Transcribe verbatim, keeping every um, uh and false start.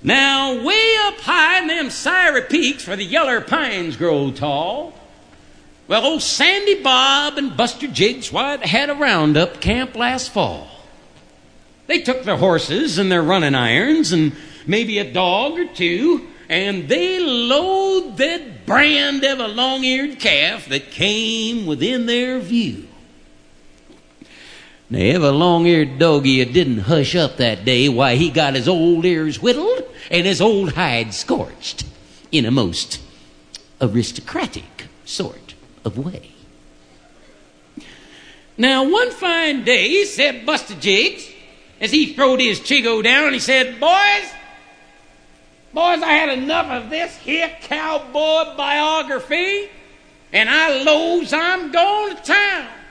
Now, way up high in them Syra peaks where the yeller pines grow tall, well, old Sandy Bob and Buster Jiggs, why, they had a roundup camp last fall. They took their horses and their running irons and maybe a dog or two, and they loaded brand of a long-eared calf that came within their view. Now, if a long-eared doggy didn't hush up that day, why, he got his old ears whittled and his old hide scorched in a most aristocratic sort of way. Now, one fine day, said Buster Jiggs, as he throwed his chigo down, he said, Boys, boys, I had enough of this here cowboy biography, and I lows I'm going to town.